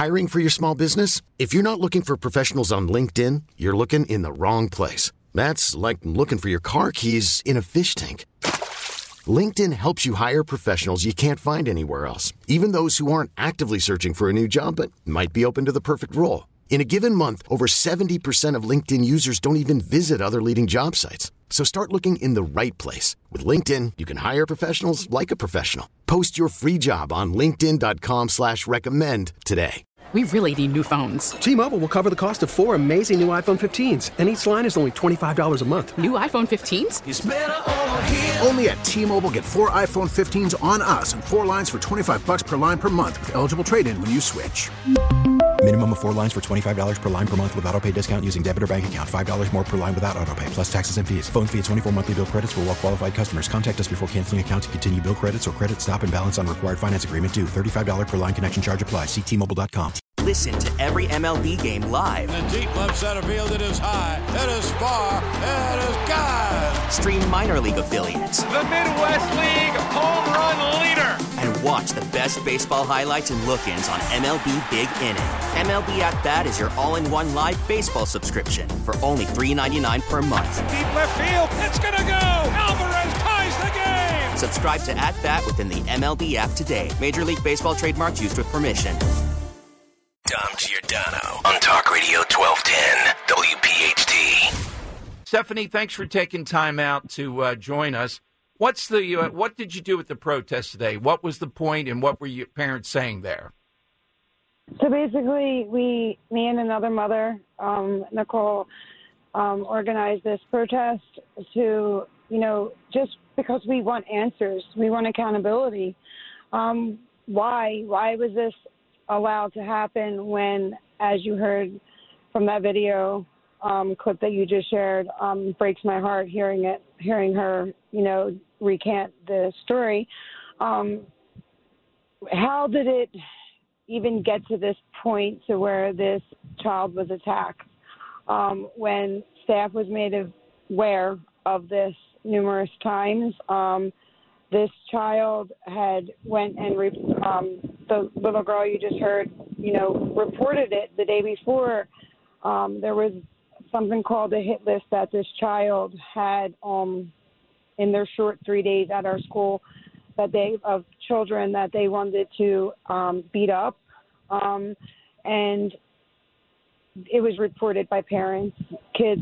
Hiring for your small business? If you're not looking for professionals on LinkedIn, you're looking in the wrong place. That's like looking for your car keys in a fish tank. LinkedIn helps you hire professionals you can't find anywhere else, even those who aren't actively searching for a new job but might be open to the perfect role. In a given month, over 70% of LinkedIn users don't even visit other leading job sites. So start looking in the right place. With LinkedIn, you can hire professionals like a professional. Post your free job on linkedin.com/recommend today. We really need new phones. T-Mobile will cover the cost of 4 amazing new iPhone 15s, and each line is only $25 a month. New iPhone 15s? It's better over here. Only at T-Mobile, get 4 iPhone 15s on us and 4 lines for $25 per line per month with eligible trade-in when you switch. Minimum of 4 lines for $25 per line per month with autopay discount using debit or bank account. $5 more per line without autopay, plus taxes and fees. Phone fee at 24 monthly bill credits for well-qualified customers. Contact us before canceling account to continue bill credits or credit stop and balance on required finance agreement due. $35 per line connection charge applies. See T-Mobile.com. Listen to every MLB game live. In the deep left center field, it is high, it is far, it is gone. Stream minor league affiliates. The Midwest League home run leader. And watch the best baseball highlights and look-ins on MLB Big Inning. MLB At Bat is your all-in-one live baseball subscription for only $3.99 per month. Deep left field, it's gonna go. Alvarez ties the game. Subscribe to At Bat within the MLB app today. Major League Baseball trademarks used with permission. Dom Giordano on Talk Radio 1210 WPHT. Stephanie, thanks for taking time out to join us. What's the what did you do at the protest today? What was the point, and what were your parents saying there? So basically, me and another mother, Nicole, organized this protest to, just because we want answers, we want accountability. Why was this allowed to happen when, as you heard from that video clip that you just shared, breaks my heart hearing her, recant the story. How did it even get to this point to where this child was attacked? When staff was made aware of this numerous times, this child had went and the little girl you just heard, reported it the day before. There was something called a hit list that this child had in their short 3 days at our school of children that they wanted to beat up. And it was reported by parents. Kids,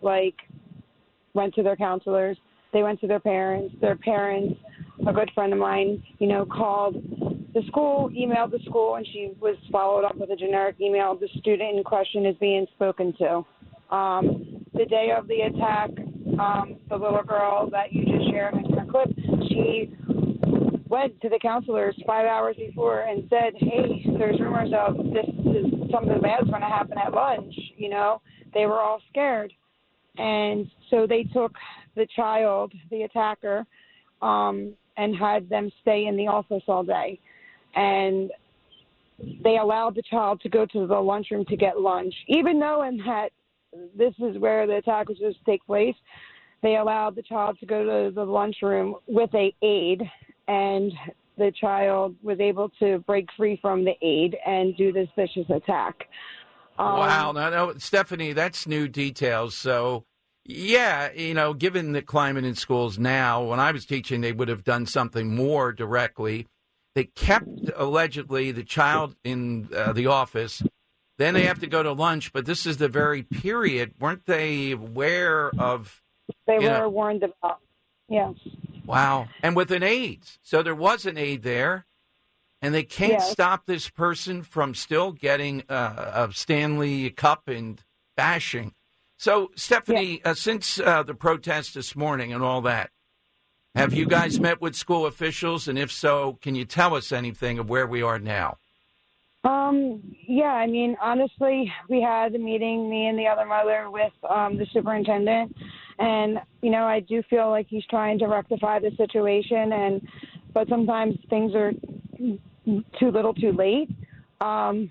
went to their counselors. They went to their parents. Their parents, a good friend of mine, called the school, emailed the school, and she was followed up with a generic email. The student in question is being spoken to. The day of the attack, the little girl that you just shared in her clip, she went to the counselors 5 hours before and said, hey, there's rumors of this is something bad's going to happen at lunch. They were all scared. And so they took the child, the attacker, and had them stay in the office all day. And they allowed the child to go to the lunchroom to get lunch. Even knowing that this is where the attack was supposed to take place, they allowed the child to go to the lunchroom with an aide, and the child was able to break free from the aide and do this vicious attack. Wow. No, Stephanie, that's new details. So, yeah, given the climate in schools now, when I was teaching, they would have done something more directly. They kept, allegedly, the child in the office. Then they have to go to lunch, but this is the very period. Weren't they aware of... They were warned about, yes. Wow. And with an aide. So there was an aide there, and they can't stop this person from still getting a Stanley Cup and bashing. So, Stephanie, since the protest this morning and all that, have you guys met with school officials? And if so, can you tell us anything of where we are now? Honestly, we had a meeting, me and the other mother, with the superintendent. And, I do feel like he's trying to rectify the situation. But sometimes things are too little too late. The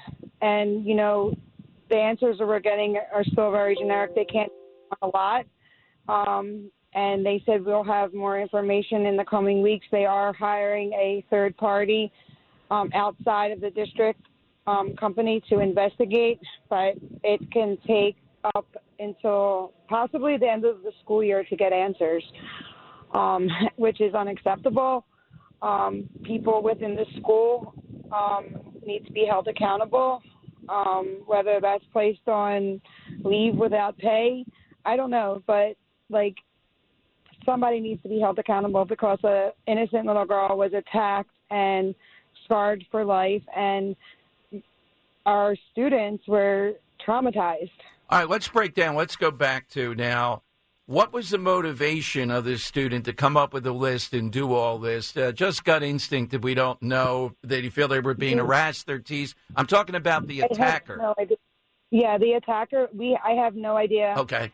answers that we're getting are still very generic. They can't do a lot. And they said we'll have more information in the coming weeks. They are hiring a third party outside of the district company to investigate, but it can take up until possibly the end of the school year to get answers, which is unacceptable. People within the school need to be held accountable, whether that's placed on leave without pay. I don't know, but somebody needs to be held accountable because an innocent little girl was attacked and scarred for life, and our students were traumatized. All right, let's break down. Let's go back to now. What was the motivation of this student to come up with a list and do all this? Just gut instinct that we don't know. Did he feel they were being harassed, their teased? I'm talking about the attacker. No idea. Yeah, the attacker. I have no idea. Okay.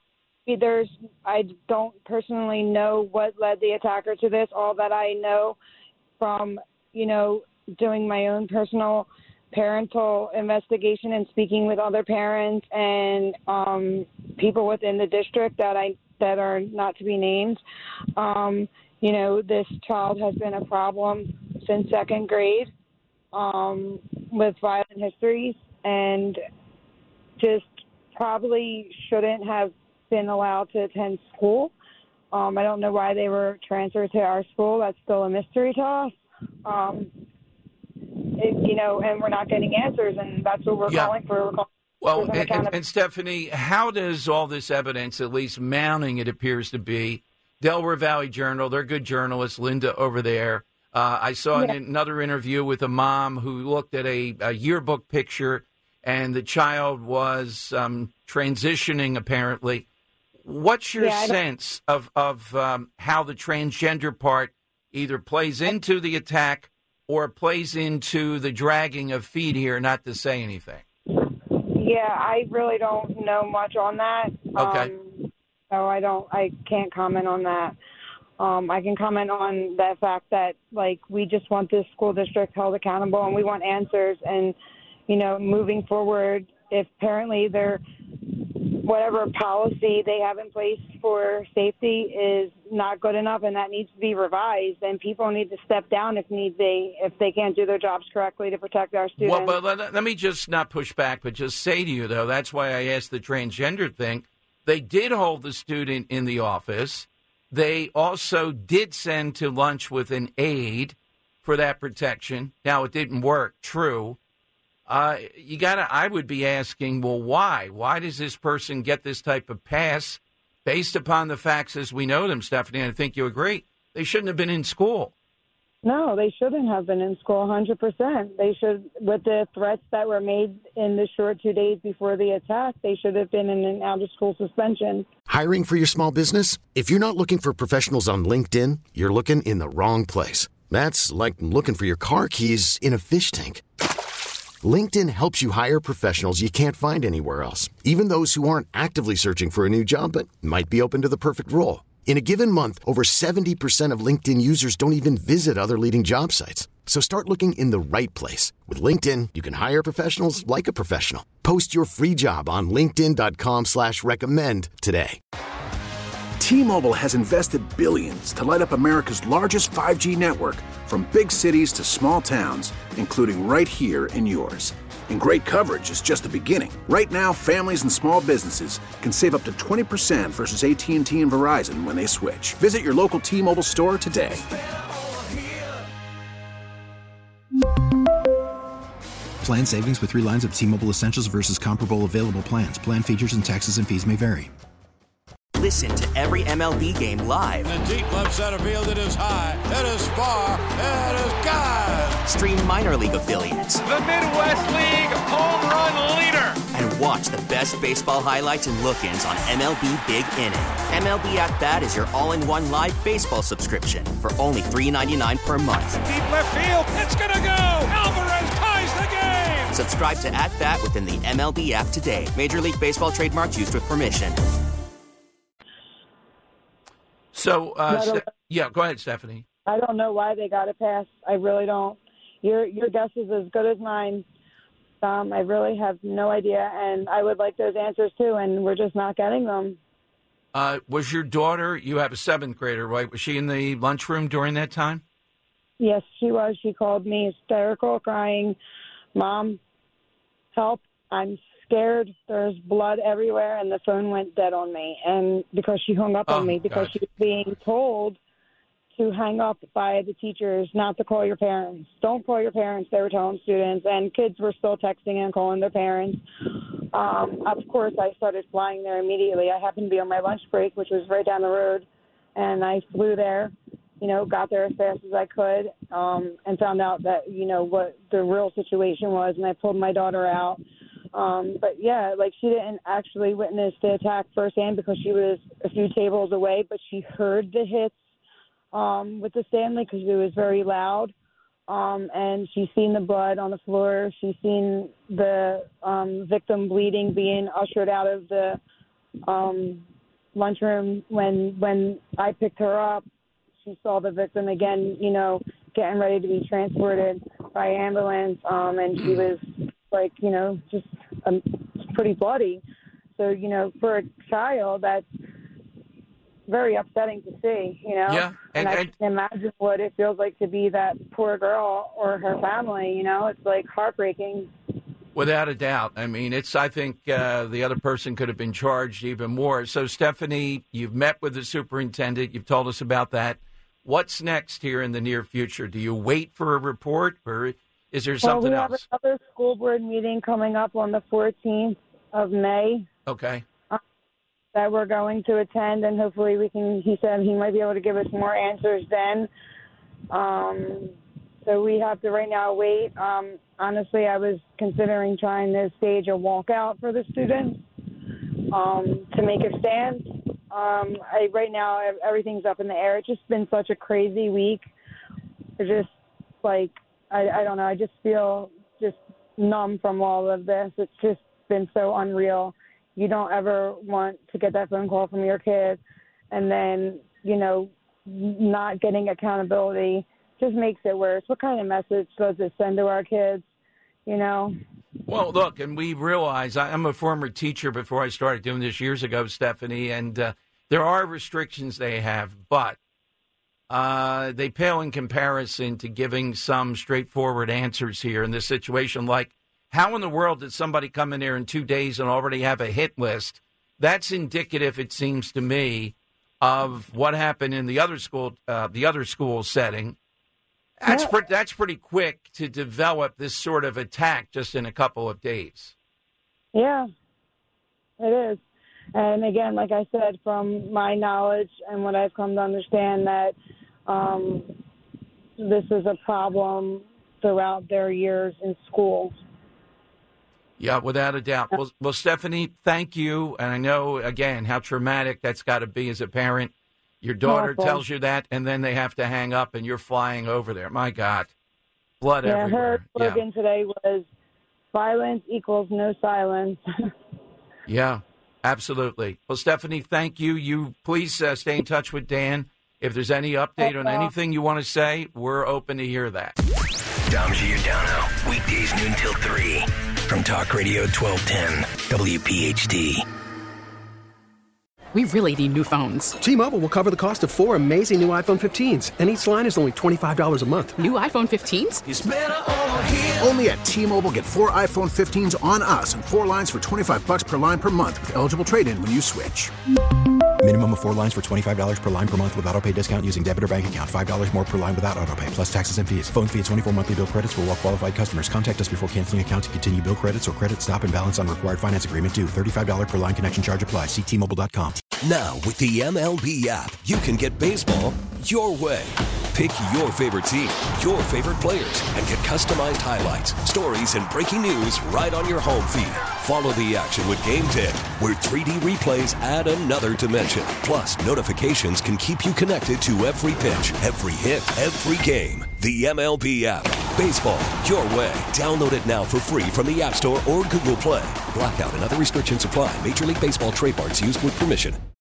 I don't personally know what led the attacker to this. All that I know from, doing my own personal parental investigation and speaking with other parents and people within the district that are not to be named. This child has been a problem since second grade with violent histories and just probably shouldn't have been allowed to attend school. I don't know why they were transferred to our school. That's still a mystery to us. And we're not getting answers, and that's what we're calling for. Well, and Stephanie, how does all this evidence, at least mounting it appears to be, Delaware Valley Journal, they're good journalists, Linda over there. I saw another interview with a mom who looked at a yearbook picture, and the child was transitioning, apparently. What's your sense of how the transgender part either plays into the attack or plays into the dragging of feet here, not to say anything? Yeah, I really don't know much on that. Okay. So I can't comment on that. I can comment on the fact that, we just want this school district held accountable and we want answers. And, moving forward, if apparently whatever policy they have in place for safety is not good enough and that needs to be revised, then people need to step down if they can't do their jobs correctly to protect our students. Well, but let me just not push back, but just say to you, though, that's why I asked the transgender thing. They did hold the student in the office. They also did send to lunch with an aide for that protection. Now, it didn't work, true. I would be asking, well, why? Why does this person get this type of pass based upon the facts as we know them, Stephanie? And I think you agree. They shouldn't have been in school. No, they shouldn't have been in school 100%. They should, with the threats that were made in the short 2 days before the attack, they should have been in an out-of-school suspension. Hiring for your small business? If you're not looking for professionals on LinkedIn, you're looking in the wrong place. That's like looking for your car keys in a fish tank. LinkedIn helps you hire professionals you can't find anywhere else, even those who aren't actively searching for a new job but might be open to the perfect role. In a given month, over 70% of LinkedIn users don't even visit other leading job sites. So start looking in the right place. With LinkedIn, you can hire professionals like a professional. Post your free job on linkedin.com/recommend today. T-Mobile has invested billions to light up America's largest 5G network, from big cities to small towns, including right here in yours. And great coverage is just the beginning. Right now, families and small businesses can save up to 20% versus AT&T and Verizon when they switch. Visit your local T-Mobile store today. Plan savings with 3 lines of T-Mobile Essentials versus comparable available plans. Plan features and taxes and fees may vary. Listen to every MLB game live. In the deep left center field, it is high, it is far, it is gone. Stream minor league affiliates. The Midwest League home run leader. And watch the best baseball highlights and look-ins on MLB Big Inning. MLB At Bat is your all-in-one live baseball subscription for only $3.99 per month. Deep left field, it's gonna go. Alvarez ties the game. Subscribe to At Bat within the MLB app today. Major League Baseball trademarks used with permission. So, go ahead, Stephanie. I don't know why they got a pass. I really don't. Your guess is as good as mine. I really have no idea, and I would like those answers too, and we're just not getting them. Was your daughter, you have a 7th grader, right? Was she in the lunchroom during that time? Yes, she was. She called me hysterical, crying, Mom, help, I'm scared, there's blood everywhere, and the phone went dead on me. And because she hung up on me, because she was being told to hang up by the teachers, not to call your parents. Don't call your parents, they were telling students, and kids were still texting and calling their parents. Of course, I started flying there immediately. I happened to be on my lunch break, which was right down the road, and I flew there, got there as fast as I could, and found out that, what the real situation was, and I pulled my daughter out. But, yeah, she didn't actually witness the attack firsthand because she was a few tables away, but she heard the hits with the Stanley because it was very loud. And she's seen the blood on the floor. She's seen the victim bleeding, being ushered out of the lunchroom. When I picked her up, she saw the victim again, getting ready to be transported by ambulance. And she was just pretty bloody. So, for a child, that's very upsetting to see, Yeah. And I can imagine what it feels like to be that poor girl or her family, it's heartbreaking. Without a doubt. I mean, I think the other person could have been charged even more. So, Stephanie, you've met with the superintendent. You've told us about that. What's next here in the near future? Do you wait for a report, or is there something else? We have another school board meeting coming up on the 14th of May. Okay. That we're going to attend, and hopefully he said he might be able to give us more answers then. So we have to right now wait. Honestly, I was considering trying to stage a walkout for the students to make a stand. Right now, everything's up in the air. It's just been such a crazy week. It's just I don't know. I just feel just numb from all of this. It's just been so unreal. You don't ever want to get that phone call from your kid, and then, not getting accountability just makes it worse. What kind of message does it send to our kids, Well, look, and we realize I'm a former teacher before I started doing this years ago, Stephanie, and there are restrictions they have, but they pale in comparison to giving some straightforward answers here in this situation. How in the world did somebody come in there in 2 days and already have a hit list? That's indicative, it seems to me, of what happened in the other school setting. That's pretty quick to develop this sort of attack just in a couple of days. Yeah, it is. And again, like I said, from my knowledge and what I've come to understand, that this is a problem throughout their years in school. Yeah, without a doubt. Well, Stephanie, thank you. And I know, again, how traumatic that's got to be as a parent. Your daughter tells you that, and then they have to hang up, and you're flying over there. My God. Blood everywhere. Her slogan today was, violence equals no silence. Yeah, absolutely. Well, Stephanie, thank you. You please stay in touch with Dan. If there's any update on anything you want to say, we're open to hear that. Dom Giordano, weekdays noon till 3. From Talk Radio 1210, WPHT. We really need new phones. T-Mobile will cover the cost of 4 amazing new iPhone 15s, and each line is only $25 a month. New iPhone 15s? It's better over here. Only at T-Mobile, get 4 iPhone 15s on us and 4 lines for $25 per line per month with eligible trade-in when you switch. Minimum of 4 lines for $25 per line per month with autopay discount using debit or bank account. $5 more per line without autopay, plus taxes and fees. Phone fee at 24 monthly bill credits for well-qualified customers. Contact us before canceling account to continue bill credits or credit stop and balance on required finance agreement due. $35 per line connection charge applies. See T-Mobile.com. Now, with the MLB app, you can get baseball your way. Pick your favorite team, your favorite players, and get customized highlights, stories, and breaking news right on your home feed. Follow the action with Game 10, where 3D replays add another dimension. Plus, notifications can keep you connected to every pitch, every hit, every game. The MLB app. Baseball your way. Download it now for free from the App Store or Google Play. Blackout and other restrictions apply. Major League Baseball trademarks used with permission.